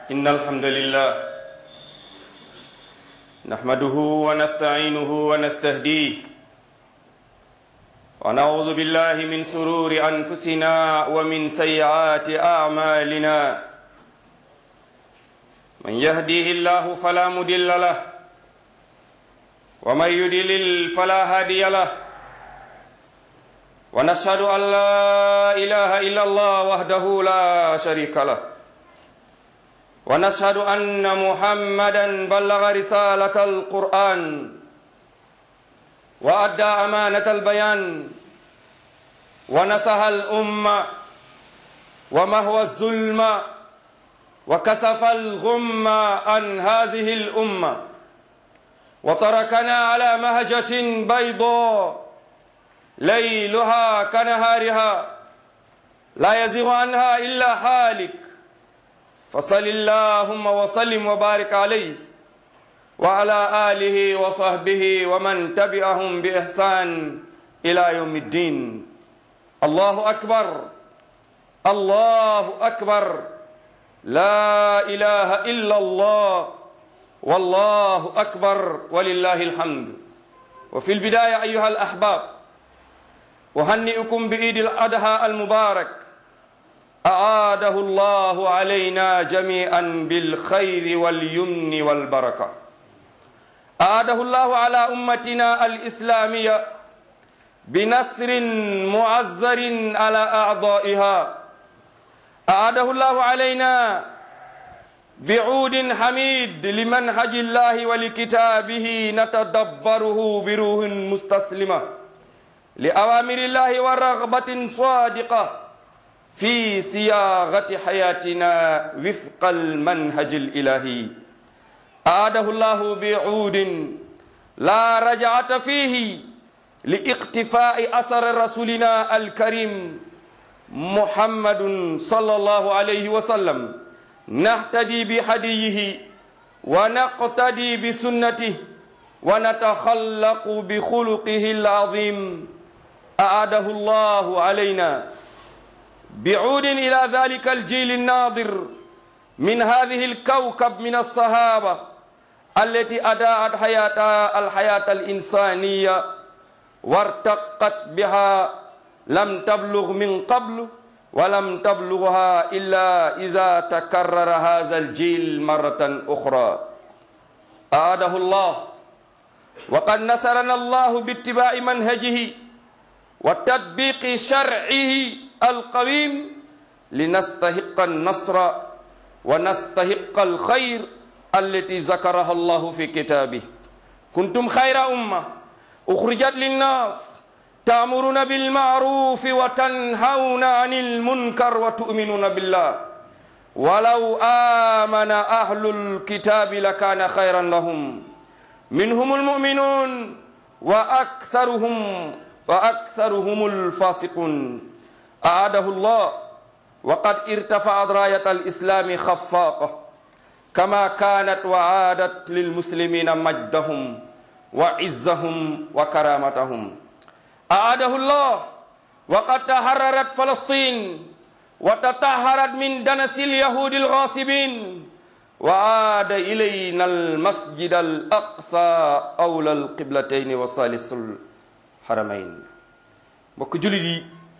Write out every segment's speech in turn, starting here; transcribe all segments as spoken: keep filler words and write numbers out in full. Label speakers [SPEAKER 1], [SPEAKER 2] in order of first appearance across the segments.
[SPEAKER 1] إن الحمد لله نحمده ونستعينه ونستهديه ونعوذ بالله من شرور أنفسنا ومن سيئات أعمالنا من يهديه الله فلا مضل له ومن يضلل فلا هادي له ونشهد أن لا إله إلا الله وحده لا شريك له ونشهد أن محمدا بلغ رسالة القرآن وأدى أمانة البيان ونصح الأمة ومحو الظلم وكشف الغم عن هذه الأمة وتركنا على مهجة بيضاء ليلها كنهارها لا يزيغ عنها إلا حالك فصل اللهم وسلم وبارك عليه وعلى آله وصحبه ومن تبعهم بإحسان إلى يوم الدين. الله أكبر الله أكبر لا إله إلا الله والله أكبر ولله الحمد. وفي البداية أيها الأحباب أهنئكم بعيد الأضحى المبارك أعاده الله علينا جميعا بالخير واليمن والبركة. أعاده الله على أمتنا الإسلامية بنصر معزر على أعضائها. أعاده الله علينا بعود حميد لمنهج الله ولكتابه نتدبره بروح مستسلمة لأوامر الله ورغبة صادقة في صياغة حياتنا وفق المنهج الإلهي. أعاده الله بعود لا رجعة فيه لاقتفاء أثر رسولنا الكريم محمد صلى الله عليه وسلم نهتدي بهديه ونقتدي بسنته ونتخلق بخلقه العظيم. أعاده الله علينا بعود إلى ذلك الجيل الناظر من هذه الكوكب من الصحابة التي أداءت حياتها الحياة الإنسانية وارتقت بها لم تبلغ من قبل ولم تبلغها إلا إذا تكرر هذا الجيل مرة أخرى. أعاده الله وقد نصرنا الله باتباع منهجه وتطبيق شرعه القويم لنستحق النصر ونستحق الخير التي ذكرها الله في كتابه. كنتم خير أمة أخرجت للناس تأمرون بالمعروف وتنهون عن المنكر وتؤمنون بالله ولو آمن أهل الكتاب لكان خيرا لهم منهم المؤمنون وأكثرهم وأكثرهم الفاسقون. أعاده الله وقد ارتفعت راية الإسلام خفاقة كما كانت وعادت للمسلمين مجدهم وعزهم وكرامتهم. أعاده الله وقد تحررت فلسطين وتطهرت من دنس اليهود الغاصبين وعاد إلينا المسجد الأقصى أولى القبلتين وثالث الحرمين. mbokk jullit yi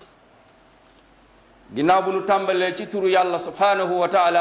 [SPEAKER 1] ginnaaw bu nu tàmbalee ci turu yàlla subhanahu wa taala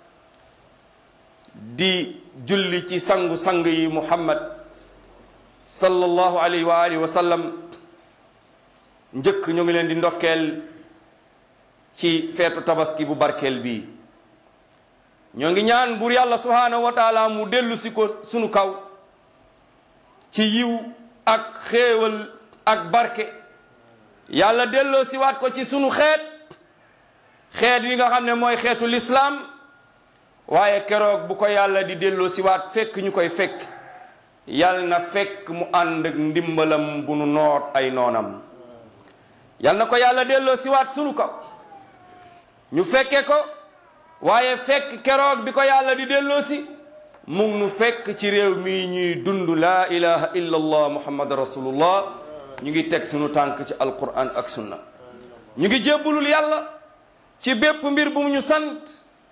[SPEAKER 1] di julli ci sangu sang yi Muhammad sallallahu alayhi wa alihi wa sallam njëkk ñu ngi leen di ndokkeel ci feetu tabaski bu barkeel bi. ñoo ngi ñaan buur yàlla subhanahu wa taala mu dellu si ko sunu kaw ci yiw ak xéewal ak barke. yàlla delloo si waat ko ci sunu xeet xeet wi nga xam ne mooy xeetu lislaam waaye keroog bu ko yàlla di delloo si waat fekk ñu koy fekk yàlla na fekk mu ànd ak ndimbalam bu nu noot ay noonam. yàlla na ko yàlla delloo si waat sunu kaw ñu fekke ko waaye fekk keroog bi ko yàlla di delloo si mu ngi nu fekk ci réew mi ñuy dund laa ilaha illa allah muhammad rasulullah ñu ngi teg sunu tànk ci alquran ak sunna ñu ngi jébbulul yàlla ci bépp mbir bu mu ñu sant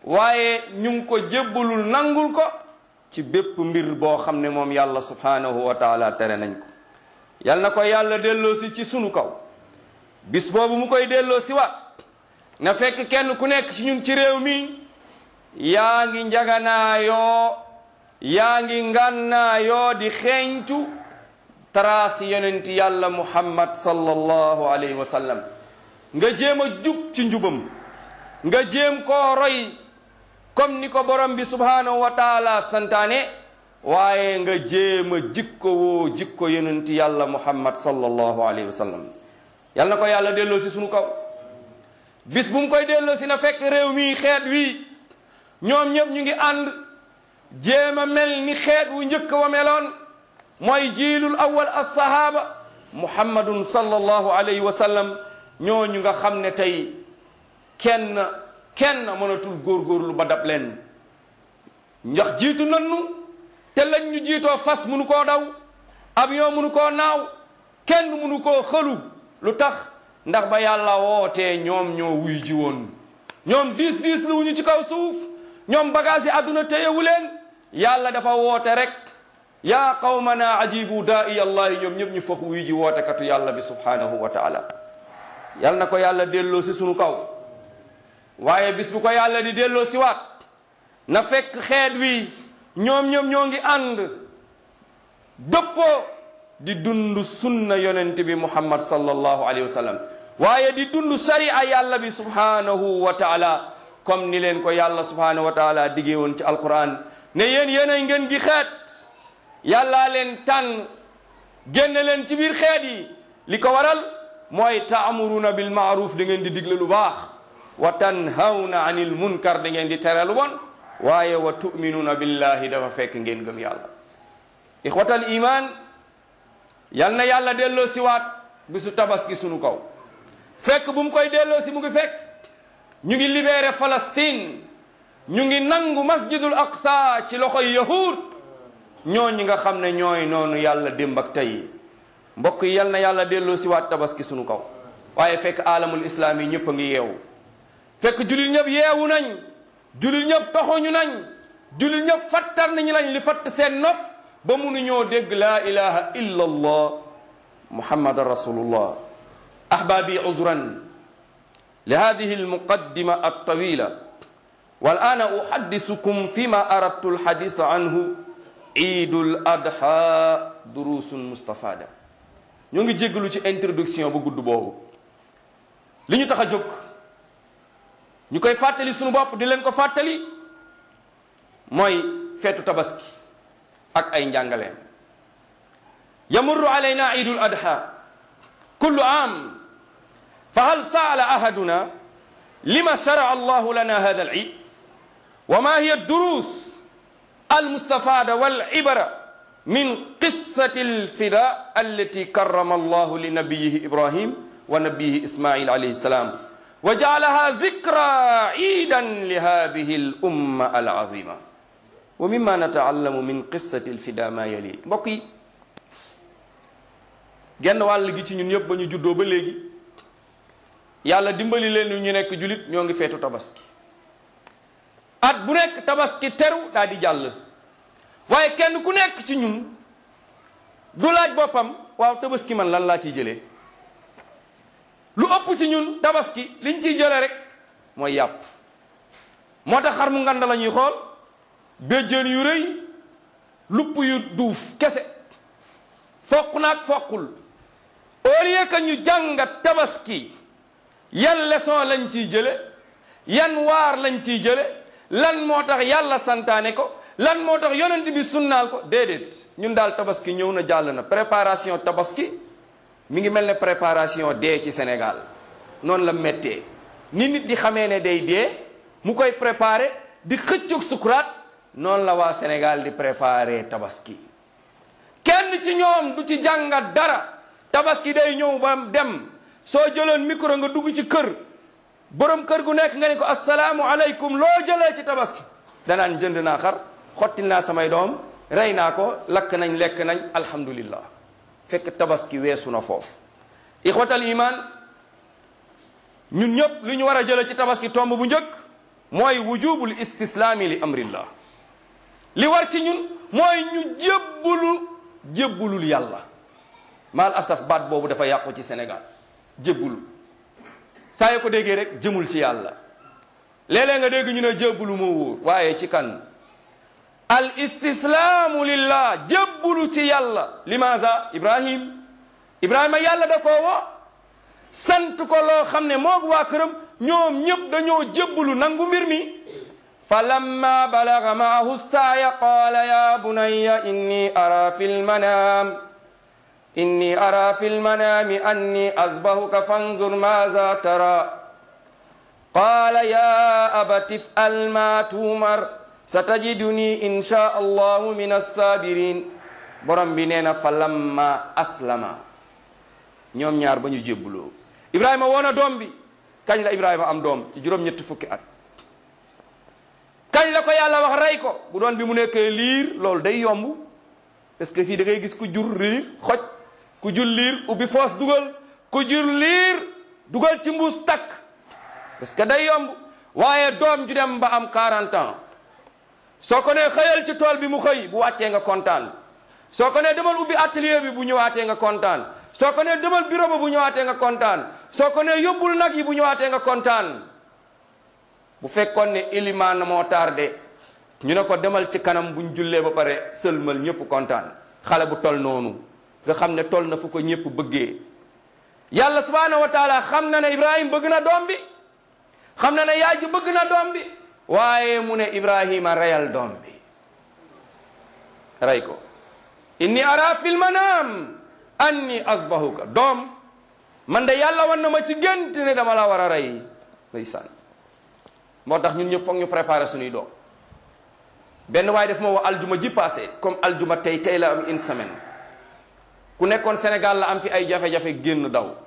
[SPEAKER 1] waaye ñu ngi ko jébbalul nangul ko ci bépp mbir boo xam ne moom yàlla subhanahu wa taala tere nañ ko. yal na ko yàlla delloo si ci sunu kaw bis boobu mu koy delloo si waat na fekk kenn ku nekk ci ñun ci réew mi yaa ngi njaganaayoo yaa ngi ngànnaayoo di xeeñtu taraasi yonent yàlla muhammad sallallahu alayhi wa sallam nga jéem a jub ci njubam nga jéem koo roy comme ni ko borom bi subhanahu wa taala santaane waaye nga jéem a jikko woo jikko yonent yàlla muhammad sallallahu alayhi wa sallam yal na ko yàlla delloo si sunu kaw bis bu mu koy delloo si na fekk réew mi xeet wi ñoom ñëpp ñu ngi ànd jéem a mel ni xeet wu njëkk wa meloon mooy jiilul awal as-sahaba muhammadun sallallahu alayhi wa sallam ñooñu nga xam ne tey kenn kenn mënatul góorgóorlu ba dab leen ndax jiitu nannu te lañ ñu jiitoo fas munu koo daw avion munu koo naaw kenn munu koo xëlu lu tax ndax ba yàlla wootee ñoom ñoo wuy ji woon ñoom diis diis lu wuñu ci kaw suuf ñoom bagage yi àdduna téyewu leen yàlla dafa woote rek yaa qawmana ajibu daa'i allahi ñoom ñëpp ñu foog wuy ji wootekatu yàlla bi subhanahu wa taala yal na ko yàlla delloo si sunu kaw waaye bis bu ko yàlla di delloo si waat na fekk xeet wi ñoom ñoom ñoo ngi ànd dëppoo di dund sunna yonent bi muhammad sallallahu alayhi wa sallam waaye di dund sharia yàlla bi subhanahu wa taala comme ni leen ko yàlla subhanahu wa taala diggee woon ci alquran ne yéen yéenay ngeen gi xeet yàllaa leen tànn génne leen ci biir xeet yi li ko waral mooy taamuruna bil maaruf da ngeen di digle lu baax wa tanhawna anil munkar da ngeen di tere lu bon waaye wa tu'minuna billahi dafa fekk ngeen gëm yàlla ixwatal iman yal na yàlla delloo si waat bisu tabaski sunu kaw fekk bu mu koy delloo si mu ngi fekk ñu ngi libéré Palestine ñu ngi nangu masjidul aqsa ci loxoy yahud ñooñu nga xam ne ñooy noonu yàlla démb ak tey mbokk yi yal na yàlla delloo si waat tabaski sunu kaw waaye fekk alamul islam yi ñëpp a ngi yeewu fekk jullit ñëpp yeewu nañ jullit ñëpp toxuñu nañ jullit ñëpp fattar nañu lañ li fatt seen nopp ba mënuñoo dégg laa ilaha illa allah muhammadan rasulullah ahbabi uzran li hadihi almuqaddima altawila wal ana uhaddisukum fima aradtu alhadith anhu iidul adha durusun mustafada ñoo ngi jéggalu ci introduction bu gudd boobu li ñu tax a jóg ñu koy fàttali sunu bopp di leen ko fàttali mooy feetu tabaski ak ay njàngaleem yamurru alayna iidul adha kullu am fa hal saala ahaduna lima shara'a allahu lana hada al iid wa ma hiya durus المستفادة والعبرة من قصة الفداء التي كرم الله لنبيه إبراهيم ونبيه إسماعيل عليه السلام وجعلها ذكرى عيدا لهذه الأمة العظيمة ومما نتعلم من قصة الفداء ما يلي بقي genn wàll gi ci ñun yëpp ba ñu juddoo ba léegi yàlla dimbali leen ñu nekk julit ñoo ngi feetu tabaski at bu nekk tabaski teru daa di jàll waaye kenn ku nekk ci ñun du laaj boppam waaw tabaski man lan laa ciy jëlee lu ëpp ci ñun tabaski liñ ciy jëlee rek mooy yàpp moo tax xar mu nganda la ñuy xool béjjén yu rëy lupp yu duuf kese foq naag foqul au lieu que ñu jàngat tabaski yan leçon lañ ciy jële yan waar lañ ciy jële lan moo tax yàlla santaane ko lan moo tax yonent bi sunnaal ko déedéet ñun daal tabaski ñëw na jàll na préparation tabaski mi ngi mel ne préparation dee ci Sénégal noonu la méttee ni nit di xamee ne day dee mu koy préparé di xëccug sukuraat noonu la waa Sénégal di préparé tabaski kenn ci ñoom du ci jàngat dara tabaski day ñëw ba dem soo jëloon micro nga dugg ci kër borom kër gu nekk nga ne ko asalaamu aleykum loo jëlee ci tabaski danaan jënd naa xar xotti naa samay doom rey naa ko lakk nañ lekk nañ alhamdulillah fekk tabaski weesu na foofu ixwatal iman ñun ñëpp lu ñu war a jëlee ci tabaski tomb bu njëkk mooy wujubul istislaami li amrillah li war ci ñun mooy ñu jébbulu jébbulul yàlla. maal asaf baat boobu dafa yàqu ci Sénégal jébbulu saa yoo ko déggee rek jëmul ci yàlla léeg-léeg nga dégg ñu ne jébbulu moo wóor waaye ci kan al istislaamu lillah jébbulu ci yàlla. limaza ibrahim ibrahima yàlla da koo woo sant ko loo xam ne moog waa këram ñoom ñëpp dañoo jébbulu nangu mbir mi. fa lamma balaga maahu saaya qaala ya bunayya inni ara fi lmanaam inni ara fi lmanaami anni azbahuka fanzur maaza tara qaala ya abati if'al ma tuumar satajiduni insha allahu min assabirin. borom bi nee na fa lamma aslama ñoom ñaar ba ñu jébbuloo ibrahima woona doom bi. kañ la ibrahima am doom ci juróom-ñetti fukki at. kañ la ko yàlla wax rey ko bu doon bi mu nekkee liir loolu day yomb parce que fii da ngay gis ku jur liir xoj ku jur liir ubbi foos dugal ku jur liir dugal ci mbuus takk parce que day yomb waaye doom ju dem ba am quarante ans soo ko nee xëyal ci tool bi mu xëy bu wàccee nga kontaan soo ko nee demal ubbi atelier bi bu ñëwaatee nga kontaan soo ko nee demal bureau ba bu ñëwaatee nga kontaan soo ko nee yóbbul nag yi bu ñëwaatee nga kontaan. bu fekkoon ne ilimaan moo tardé ñu ne ko demal ci kanam buñ jullee ba pare sëlmal ñëpp kontaan xale bu tol noonu nga xam ne tol na fu ko ñëpp bëggee. yàlla subhaanahu wa taala xam na ne ibrahim bëgg na doom bi xam na ne yaay ji bëgg na doom bi waaye mu ne ibrahima reyal doom bi rey ko. inni ara fil manam anni asbahuka doom man de yàlla wan na ma ci gént ne dama la war a rey. ndeysaan moo tax ñun ñëpp foog ñu préparer suñuy doom. benn waaye def ma woo aljuma ji passé comme aljuma tey tey la am une semaine ku nekkoon Sénégal la am fi ay jafe-jafe génn daw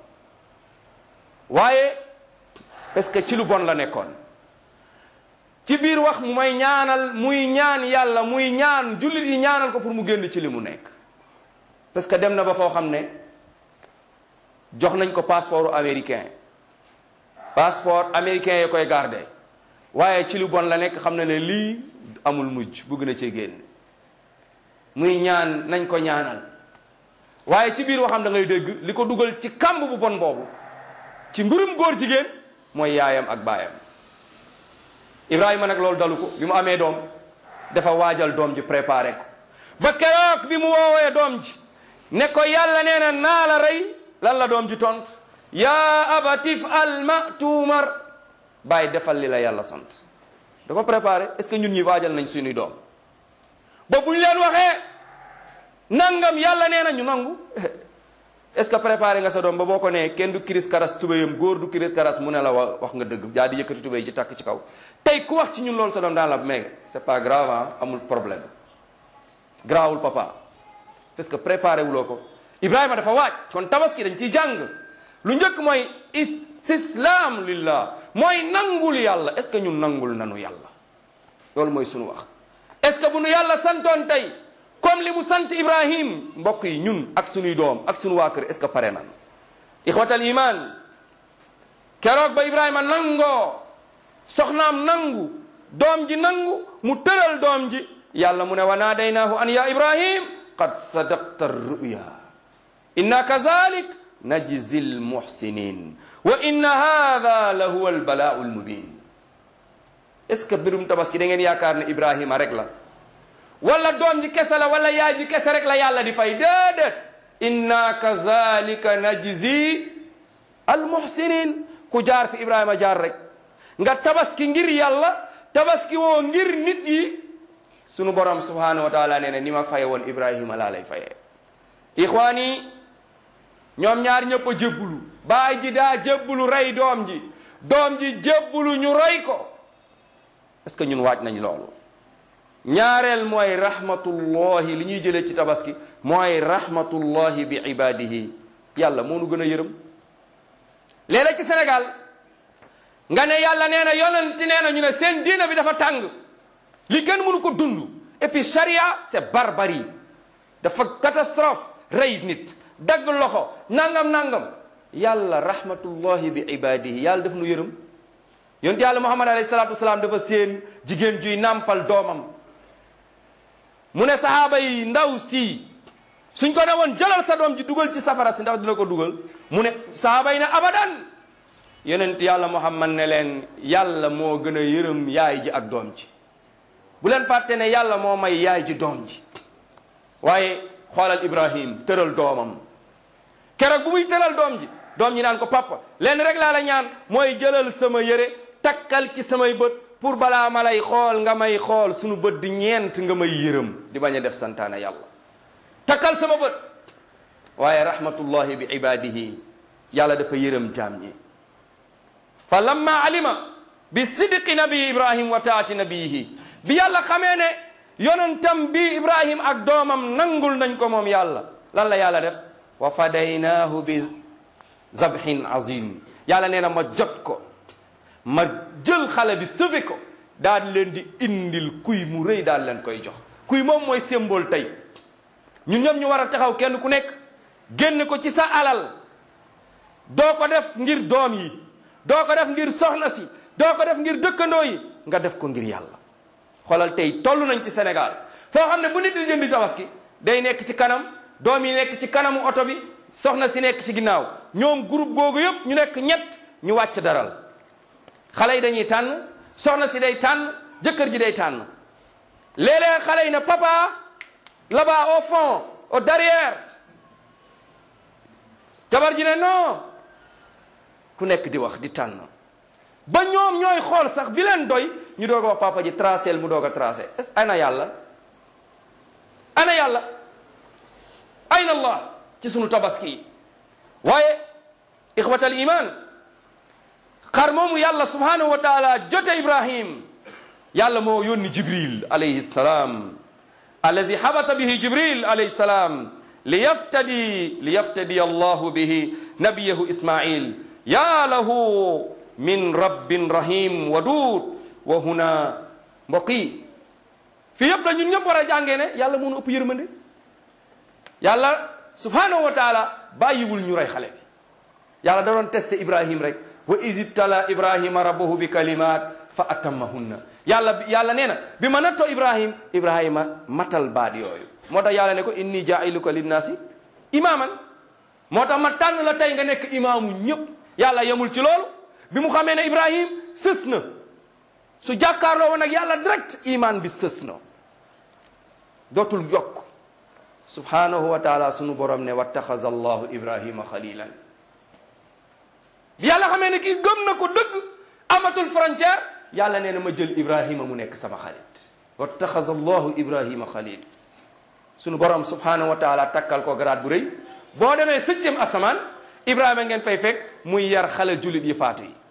[SPEAKER 1] waaye parce que ci lu bon la nekkoon ci biir wax mu may ñaanal muy ñaan yàlla muy ñaan jullit yi ñaanal ko pour mu génn ci li mu nekk parce que dem na ba foo xam ne jox nañ ko passeport américain passeport américain yi koy garder waaye ci lu bon la nekk xam na ne lii amul mujj bëgg na cee génn muy ñaan nañ ko ñaanal waaye ci biir waxam da ngay dégg li ko dugal ci kamb bu bon boobu ci mbirum góor jigéen mooy yaayam ak baayam. Ibrahima nag loolu dalu ko bi mu amee doom dafa waajal doom ji préparé ko ba keroog bi mu woowee doom ji ne ko yàlla nee na naa la rey lan la doom ji tontu yaa abati if'al ma tu'mar bàyyi defal li la yàlla sant. da ko préparé est-ce que ñun ñi waajal nañ suñuy doom ba bu ñu leen waxee nangam yàlla nee na ñu nangu est-ce que préparé nga sa doom ba boo ko nee kenn du kiris karas tubéyam góor du kiris karas mu ne la wax nga dëgg daa di yëkkati tubéy ci takk ci kaw tey ku wax ci ñun loolu sa doom daan la mais c'est pas grave ah amul problème grawul papa parce que préparé wuloo ko. Ibrahima dafa waaj kon tabaski dañ ciy jàng lu njëkk mooy istislaam lillah mooy nangul yàlla est-ce que ñun nangul nanu yàlla loolu mooy sunu wax. est-ce que bu nu yàlla santoon tey comme li mu sant Ibrahim mbokk yi ñun ak sunuy doom ak sunu waa kër est-ce que pare nan ixwatal iman keroog ba Ibrahima nangoo soxnaam nangu doom ji nangu mu tëral doom ji yàlla mu ne wa naadaynaahu an ya Ibrahim qad sadaqta ruya inna kazalik najzi lmuhsinin wa inna hada la huwa albalaau almubin. est-ce que birum tabaski da ngeen yaakaar ne Ibrahima rek la wala doom ji kese la wala yaay ji kese rek la yàlla di fay déedéet inna kazalika najzi almuhsinin ku jaar fi Ibrahima jaar rek nga tabaski ngir yàlla tabaski woo ngir nit yi sunu borom subhanahu wa taala nee na ni ma faye woon Ibrahima laa lay fayee. ixwaani ñoom ñaar ñëpp a jébbulu baay ji daa jébbulu rey doom ji doom ji jébbulu ñu rey ko est-ce que ñun waaj nañ loolu. ñaareel mooy rahmatullahi li ñuy jëlee ci tabaski mooy rahmatullahi bi ibadihi yàlla moo nu gën a yërëm. léeg-léeg ci Sénégal nga ne yàlla nee na yonent nee na ñu ne seen diina bi dafa tàng li kenn mënu ko dund et puis charia c'est barbarie dafa catastrophe rey nit dagg loxo nangam nangam yàlla rahmatullahi bi ibadihi yàlla daf nu yërëm yonent yàlla Muhammad alayhi salaatu wasalaam dafa seen jigéen juy nàmpal doomam mu ne sahaaba yi ndaw si suñ ko ne woon jëlal sa doom ji dugal ci safara si ndax dina ko dugal mu ne sahaaba yi ne abadan yonent yàlla Muhammad ne leen yàlla moo gën a yërëm yaay ji ak doom ji bu leen fàtte ne yàlla moo may yaay ji doom ji waaye xoolal Ibrahim tëral doomam keroog bu muy tëral doom ji doom ji naan ko papa leen rek laa la ñaan mooy jëlal sama yére takkal ci samay bët pour balaa ma lay xool nga may xool sunu bët di ñeent nga may yërëm di bañ a def santaane yàlla takkal sama bët waaye rahmatullahi bi ibadihi yàlla dafa yërëm jaam ñi fa lamma alima bi sidqi nabi Ibrahim wa taati nabiyihi bi yàlla xamee ne yonentam bi Ibrahim ak doomam nangul nañ ko moom yàlla lan la yàlla def wa fadaynaahu bi zabhin azim yàlla nee na ma jot ko ma jël xale bi sauvé ko daal leen di indil kuy mu rëy daal leen koy jox kuy moom mooy symbole tey ñun ñoom ñu war a taxaw kenn ku nekk génn ko ci sa alal doo ko def ngir doom yi doo ko def ngir soxna si doo ko def ngir dëkkandoo yi nga def ko ngir yàlla xoolal tey toll nañ ci Sénégal foo xam ne bu nit di jëndi tabaski day nekk ci kanam doom yi nekk ci kanamu oto bi soxna si nekk ci ginnaaw ñoom groupe googu yëpp ñu nekk ñett ñu wàcc daral xale yi dañuy tànn soxna si day tànn jëkkër ji day tànn léeg-léeg xale yi ne papa là-bas au fond au derrière jabar ji ne non ku nekk di wax di tànn ba ñoom ñooy xool sax bi leen doy ñu doog a wax papa ji tracé mu doog a tracé est ana yàlla ana yàlla ayna allah ci sunu tabaski yi waaye ixwatal iman xar moomu yàlla subhanahu wa taala jote Ibrahim yàlla moo yónni Jibril alayhi salaam allazi habata bihi Jibril alayhi salaam li yaftadi li yaftadi allahu bihi nabiyahu Ismail ya lahu min rabbin rahim wadud wa huna mbokk yi fii yëpp la ñun ñëpp war a jàngee ne yàlla mënu ëpp yërmande yàlla subhanahu wa taala bàyyiwul ñu rey xale bi yàlla da doon testé Ibrahim rek wa izibtala ibrahima rabbuhu bi kalimat fa atammahunna yàlla yàlla nee na bi ma nattoo Ibrahim Ibrahima matal baat yooyu moo tax yàlla ne ko inni jailuka linnaasi imaaman moo tax ma tànn la tey nga nekk imaamu ñëpp yàlla yemul ci loolu bi mu xamee ne Ibrahim sës na su jàkkaarloo woon ak yàlla direct iman bi sës na dootul yokk subhanahu wa taala sunu borom ne wattaxaza allahu Ibrahima xalilan bi yàlla xamee ne kii gëm na ko dëgg amatul frontière yàlla nee na ma jël Ibrahima mu nekk sama xarit wattaxaza allahu Ibrahima xalil sunu borom subhanahu wa taala takkal ko garaat bu rëy boo demee septième asamaan Ibrahima ngeen fay fekk muy yar xale jullit yi faatu yi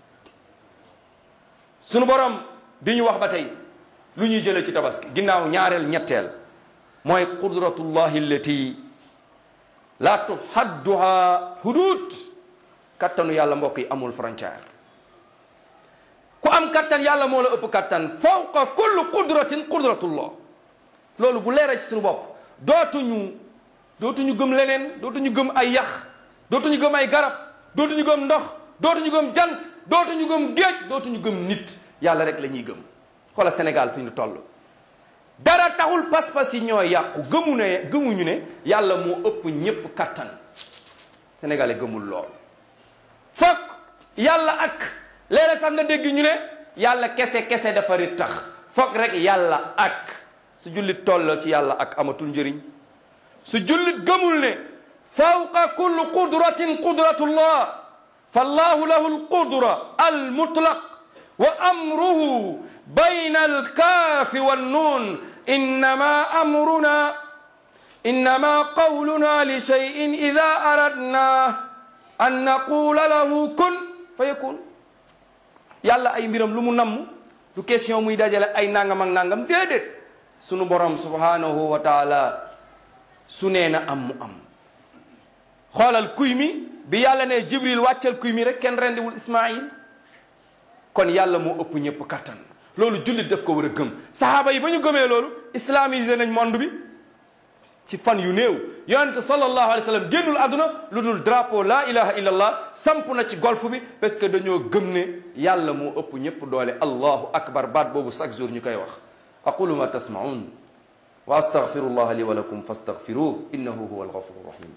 [SPEAKER 1] sunu borom di ñu wax ba tey lu ñuy jëlee ci tabaski ginnaaw ñaareel ñetteel mooy qudratullahi allati la tuhadduha hudud kattanu yàlla mbokk yi amul frontière ku am kattan yàlla moo la ëpp kattan fawqa kulli qudratin qudratullah loolu bu leera ci suñu bopp dootuñu dootuñu gëm leneen dootuñu gëm ay yax dootuñu gëm ay garab dootuñu gëm ndox dootuñu gëm jant dootuñu gëm géej dootuñu gëm nit yàlla rek la ñuy gëm xoola Sénégal fi ñu toll dara taxul pas-pas yi ñoo yàqu gëmu ne gëmuñu ne yàlla moo ëpp ñépp kattan sénégalais gëmul lool fokk yàlla ak léeg-léeg sax nga dégg ñu ne yàlla kese kese dafa ri tax fokk rek yàlla ak su jullit toll ci yàlla ak amatul njëriñ su jullit gëmul ne fawqa kulli qudratin qudratullah fallahu lahu alqudra almutlaq wa amruhu bayna alkaafi wannuun innama amruna innama qawluna li shay'in ida aradna an naqula lahu kun fa yakun yàlla ay mbiram lu mu namm du question muy dajale ay nangam ak nangam déedéet sunu borom subhanahu wa taala su nee na am mu am xoolal kuy mi bi yàlla ne Jibril wàccal kuy mi rek kenn rendiwul Ismaïl kon yàlla moo ëpp ñëpp kattan loolu jullit daf ko war a gëm sahaaba yi ba ñu gëmee loolu islamisé nañ monde bi ci fan yu néew yonente sallallahu alayhi wa sallam génnul àdduna lu dul drapeau la ilaha illallah samp na ci golf bi parce que dañoo gëm ne yàlla moo ëpp ñëpp doole allahu akbar baat boobu chaque jour ñu koy wax aqulu ma tasmaun wa astaghfirullah li wa lakum fastaghfiruh innahu huwa alghafuru rahim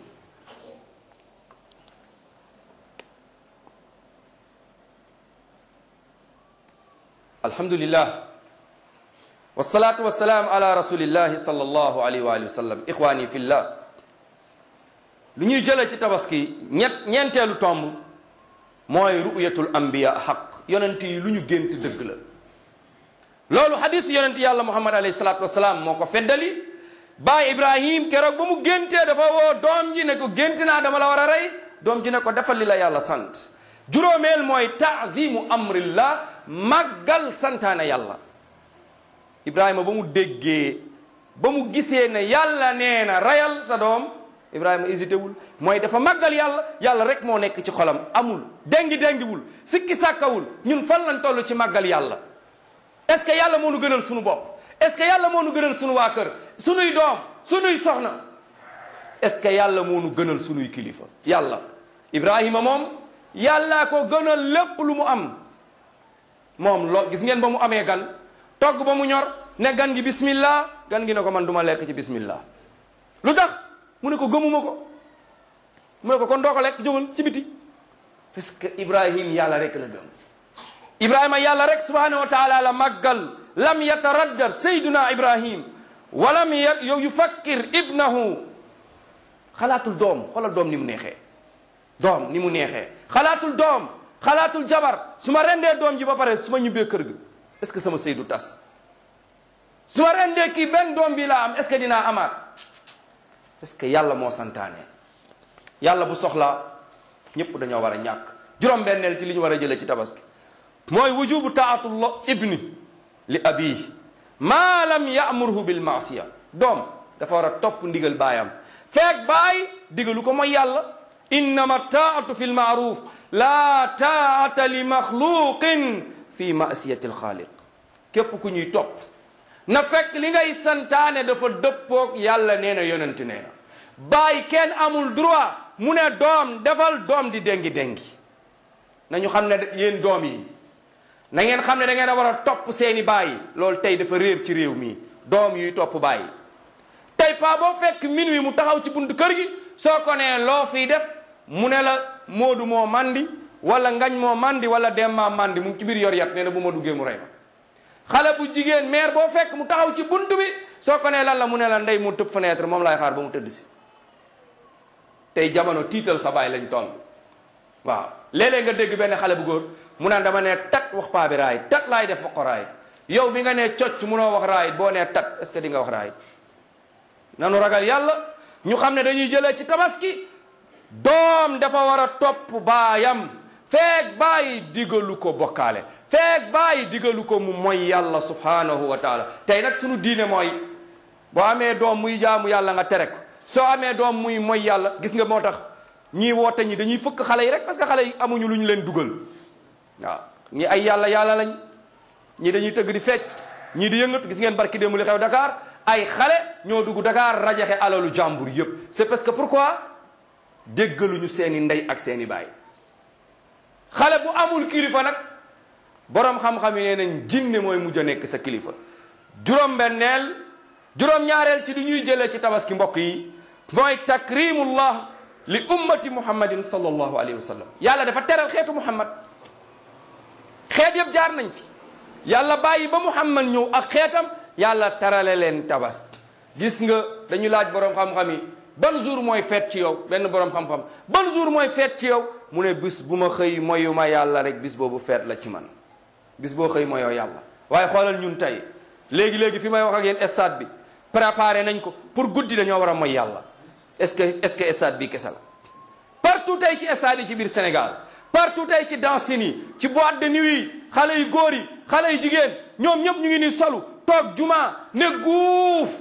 [SPEAKER 1] alhamdulillah wasalaatu wasalaam ala rasulillahi sallallahu alayhi wa alihi wa sallam ixwaani fillah lu ñuy jëlee ci tabaski ñett ñeenteelu tomb mooy ru'yatul anbiya xaq yonent yi lu ñu gént dëgg la loolu xadis yonent yàlla muhammad alayhi salaatu wasalaam moo ko feddali baay ibrahim keroog ba mu géntee dafa woo doom ji ne ko gént naa dama la war a rey doom ji ne ko defal li la yàlla sant juróomeel mooy taazimu amrillah màggal santaane yàlla ibrahima ba mu déggee ba mu gisee ne yàlla nee na rayal sa doom ibrahima hésité wul mooy dafa màggal yàlla yàlla rek moo nekk ci xolam amul dengi dengiwul sikki sàkkawul ñun fan lañ toll ci màggal yàlla est-ce que yàlla moo nu gënal sunu bopp est-ce que yàlla moo nu gënal sunu waa kër sunuy doom sunuy soxna est-ce que yàlla moo nu gënal sunuy kilifa yàlla ibrahima moom yàllaa ko gënal lépp lu mu am moom loo gis ngeen ba mu amee gan togg ba mu ñor ne gan gi bismillah gan gi ne ko man duma lekk ci bismillah lu tax mu ne ko gëmuma ko mu ne ko kon doo ko lekk jógal ci biti parce que ibrahim yàlla rek la gëm ibrahima yàlla rek subhanahu wa taala la màggal lam yataraddad sayduna ibrahim walam yow yufakkir ibnahu xalaatul doom xoolal doom ni mu neexee doom ni mu neexee xalaatul doom xalaatul jabar su ma rendee doom ji ba pare su ma ñibbee kër ga est-ce que sama sëy du tas su ma rendee kii benn doom bi laa am est-ce que dinaa amaat parce que yàlla moo santaane yàlla bu soxlaa ñëpp dañoo war a ñàkk juróom-benneel ci li ñu war a jëlee ci tabaski mooy wujubu taatullah ibni li abihi maa lam ya'murhu bil maasiya doom dafa war a topp ndigal baayam feek baay digalu ko mooy yàlla innama taatu fi lmaaruf la taata li maxluqin fi masiyati alxaaliq képp ku ñuy topp na fekk li ngay santaane dafa dëppoog yàlla nee na yonent nee na baay kenn amul droit mu ne doom defal doom di déngi déngi nañu xam ne yéen doom yi na ngeen xam ne da ngeen a war a topp seeni baay loolu tey dafa réer ci réew mi doom yuy topp baay tey pa boo fekk min wi mu taxaw ci buntu kër gi soo ko nee loo fii def mu ne la Moodu moo mandi wala ngañ moo mandi wala Demba mandi mu ngi ci biir yor yat nee na bu ma duggee mu rey ma xale bu jigéen mère boo fekk mu taxaw ci buntu bi soo ko nee lan la mu ne la ndey mu tëb fenêtre moom laay xaar ba mu tëdd si tey jamono tiital sa baay lañ toll waaw léeg-léeg nga dégg benn xale bu góor mu naan dama ne tat wax paa bi raay tat laay def wax ko raay yow bi nga ne cocc munoo wax raay boo nee tat est-ce que di nga wax raay nanu ragal yàlla ñu xam ne dañuy jëlee ci tabaski doom dafa war a topp baayam feek baay digalu ko bokkaale feek baay digalu ko mu mooy yàlla subhanahu wa taala tey nag sunu diine mooy boo amee doom muy jaamu yàlla nga tere ko soo amee doom muy mooy yàlla gis nga moo tax ñii woote ñi dañuy fëkk xale yi rek parce que xale yi amuñu lu ñu leen dugal waaw ñi ay yàlla yàlla lañ ñii dañuy tëgg di fecc ñii di yëngatu gis ngeen barki démb li xew Dakar ay xale ñoo dugg Dakar rajaxe alalu jàmbur yëpp c'est parce que pourquoi déggaluñu seeni ndey ak seeni baay xale bu amul kilifa nag borom xam-xam yi nee nañ jinne mooy mujj a nekk sa kilifa juróom-benneel juróom-ñaareel ci li ñuy jëlee ci tabaski mbokk yi mooy takrimullah li ummati muhammadin sallallahu alayhi wa sallam yàlla dafa teral xeetu muhammad xeet yëpp jaar nañ fi yàlla bàyyi ba muhammad ñëw ak xeetam yàlla terale leen tabaski gis nga dañu laaj borom xam-xam yi ban jour mooy feet ci yow benn borom xam-xam ban jour mooy feet ci yow mu ne bis bu ma xëy moyu ma yàlla rek bis boobu feet la ci man bis boo xëy moyoo yàlla waaye xoolal ñun tey léegi-léegi fi may wax ak yéen stade bi préparé nañ ko pour guddi dañoo war a moy yàlla est-ce que est-ce que stade bi kese la partout tey ci stade yi ci biir Sénégal partout tey ci dancing yi ci boîte de nuit yi xale yu góor yi xale yu jigéen ñoom ñëpp ñu ngi ni solu toog juma ne guuf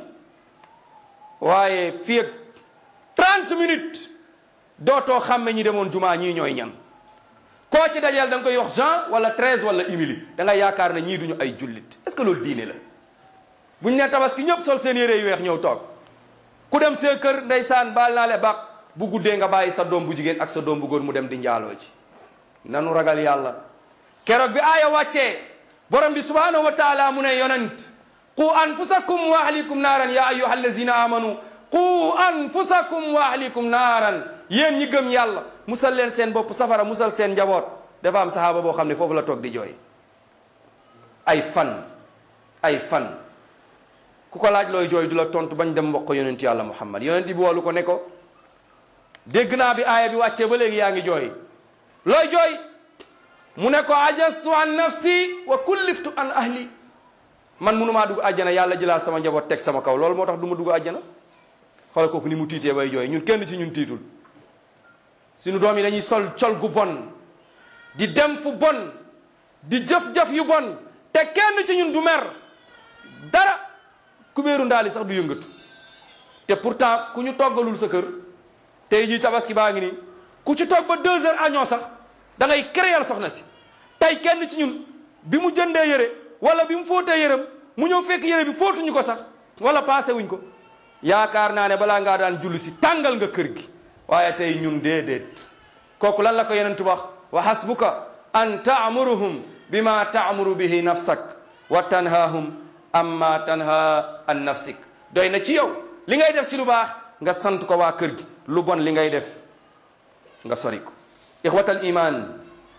[SPEAKER 1] waaye fii ak trente minutes dootoo xàmme ñi demoon juma ñii ñooy ñan koo ci dajeel da nga koy wax Jean wala treize wala Émilie da nga yaakaar ne ñii duñu ay jullit est-ce que loolu diine la buñ ne tabaski ñëpp sol seen yére yu weex ñëw toog ku dem see kër ndeysaan baal naa le baax bu guddee nga bàyyi sa doom bu jigéen ak sa doom bu góor mu dem di njaaloo ji nanu ragal yàlla keroog bi aaya wàccee borom bi subhanahu wa taala mu ne yonent qu anfusakum wa ahlikum naaran ya ayyuha allazina amanu qu anfusakum wa ahlikum naaran yéen ñi gëm yàlla musal leen seen bopp safara musal seen njaboot dafa am sahaaba boo xam ne foofu la toog di jooy ay fan ay fan ku ko laaj looy jooy du la tontu bañ dem wax ko yonent yàlla muhammad yonent bi woolu ko ne ko dégg naa bi aaya bi wàccee ba léegi yaa ngi jooy looy jooy mu ne ko ajastu an nafsi wa kulliftu an ahli man munumaa dugg àjjana yàlla jëlaat sama njaboot teg sama kaw loolu moo tax du ma dugg àjjana xoolal kooku ni mu tiitee bay jooy ñun kenn ci ñun tiitul suñu doom yi dañuy sol col gu bon di dem fu bon di jëf-jëf yu bon te kenn ci ñun du mer dara kubéeru ndaali sax du yëngatu te pourtant ku ñu toggalul sa kër tey jii tabaski baa ngi nii ku ci toog ba deux heures añoo sax da ngay créer soxna si tey kenn ci ñun bi mu jëndee yére wala bi mu fóotee yërëm mu ñëw fekk yére bi fóotuñu ko sax wala passé wuñ ko yaakaar naa ne balaa ngaa daan julli si tàngal nga kër gi waaye tey ñun déedéet kooku lan la ko yonent wax wa hasbuka an taamuruhum bima taamuru bihi nafsak wa tanhaahum amma tanha an nafsik doy na ci yow li ngay def ci lu baax nga sant ko waa kër gi lu bon li ngay def nga sori ko ixwatal iman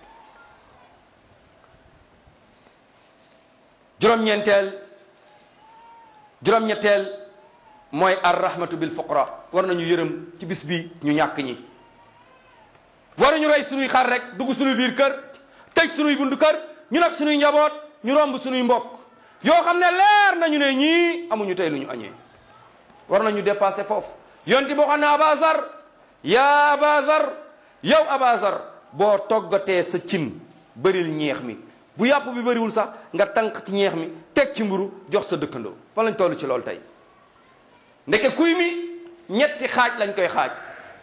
[SPEAKER 1] juróom-ñeenteel juróom-ñetteel mooy arrahmatu bil fuqara war nañu yërëm ci bis bi ñu ñàkk ñi waruñu rey sunuy xar rek dugg sunuy biir kër tëj sunuy bundu kër ñu nag sunuy njaboot ñu romb sunuy mbokk yoo xam ne leer nañu ne ñii amuñu tey lu ñu añee war nañu dépasser foofu yonti boo xam ne abazar ya abazar yow abazar boo toggatee sa cin bëril ñeex mi bu yàpp bi bëriwul sax nga tànq ci ñeex mi teg ci mburu jox sa dëkkandoo fan lañ toll ci loolu tey ndeke kuy mi ñetti xaaj lañ koy xaaj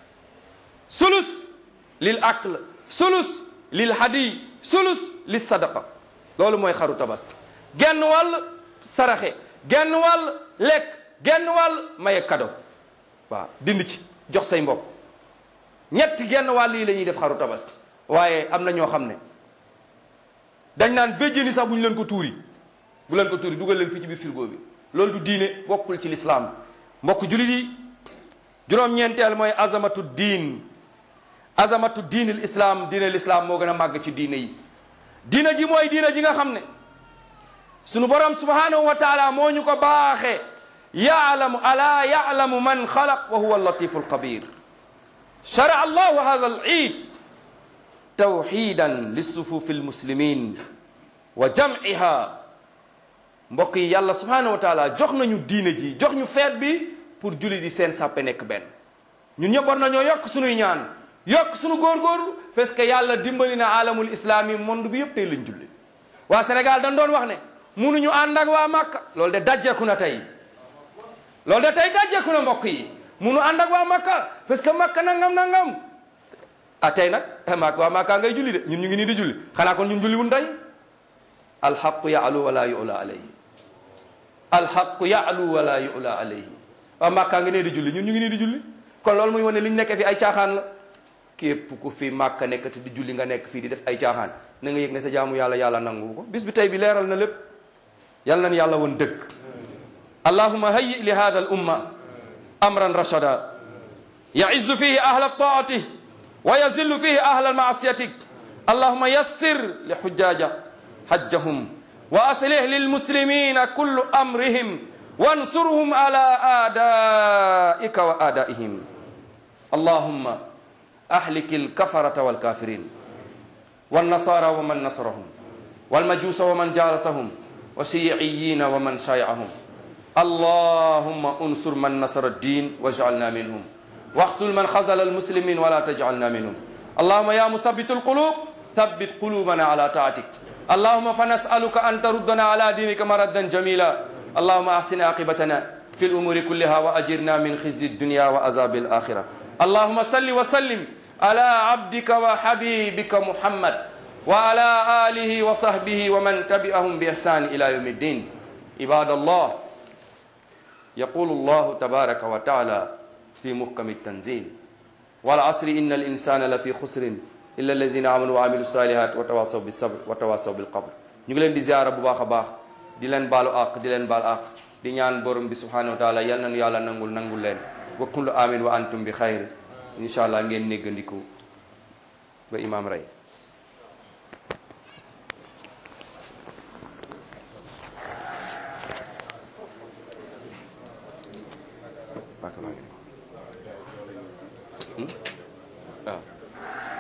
[SPEAKER 1] sulus lil akl sulus lil hadiy sulus lis sadaqa loolu mooy xaru tabaski genn wàll saraxe genn wàll lekk genn wàll maye kado waaw dind ci jox say mbokk ñetti genn wàll yi la ñuy def xaru tabaski waaye am na ñoo xam ne dañ naan béjjéni sax bu ñu leen ko tuuri bu leen ko tuuri dugal leen fii ci biir frigo bi loolu du diine bokkul ci lislaam mbokk julit yi juróom-ñeenteel mooy azamatu diin azamatu diinil islam diine l'islam moo gën a màgg ci diine yi diina ji mooy diina ji nga xam ne sunu borom subhanahu wa taala moo ñu ko baaxee yaalamu ala yaalamu man xalaq wa huwa allatifu alxabir shara allahu hadha al iid tawxidan lissufufi almuslimin wa jamciha mbokk yi yàlla subhanahu wa taala jox nañu diine ji jox ñu feet bi pour julli di seen sàppe nekk benn ñun ñëpp war nañoo yokk sunuy ñaan yokk sunu góorgóorlu parce que yàlla dimbali na alamul islami monde bi yëpp tey lañ julli waa Sénégal dañ doon wax ne munuñu ànd ak waa Makka loolu de dajjeeku na tey loolu de tey dajjeeku na mbokk yi munu ànd ak waa Makka parce que Makka nangam nangam ah tey nag mak waa Makka ngay julli de ñun ñu ngi nii di julli xanaa kon ñun julli wun tey alxaqu yaalu wala yula alayhi alxaqu yaalu wala yula alayhi waa Makka nga nee di julli ñun ñu ngi nii di julli kon loolu muy wane li ñu nekkee fi ay caaxaan la képp ku fi Makka nekk te di julli nga nekk fii di def ay caaxaan na nga yëg ne sa jaamu yàlla yàlla nangu ko bis bi tey bi leeral na lépp yal nañ yàlla woon dëgg allahuma hayyi li hada al umma amran rashada yaizzu fihi ahla taatih wa yazillu fihi ahla maasiyatik allahuma yassir li hujjaja hajjahum wa aslih lilmuslimina kullu amrihim wansurhum ala adaika wa adaihim allahumma ahlik alkafarata walkafirin والنصارى ومن نصرهم والمجوس ومن جالسهم والشيعيين ومن شايعهم اللهم انصر من نصر الدين واجعلنا منهم واخذل من خذل المسلمين ولا تجعلنا منهم اللهم يا مثبت القلوب ثبت قلوبنا على طاعتك اللهم فنسألك أن تردنا على دينك مردا جميلا اللهم أحسن عاقبتنا في الأمور كلها وأجرنا من خزي الدنيا وعذاب الآخرة اللهم صل وسلم على عبدك وحبيبك محمد وعلى آله وصحبه ومن تبعهم بإحسان إلى يوم الدين عباد الله yaqulu allahu tabaraka wa taala fi muhkami tanzil wal asri inna al insana la fi xusrin illa allazina amanu wa amilu salihat wa tawasaw bis sabr wa tawasaw bil qabr. ñu ngi leen di ziara bu baax a baax di leen baalu àq di leen baal àq di ñaan borom bi subhanahu wa taala yal nañu yàlla nangul nangul leen wa kullu amin wa antum bi xayr. incha allah ngeen néggandiku ba imam rey. Barakallahu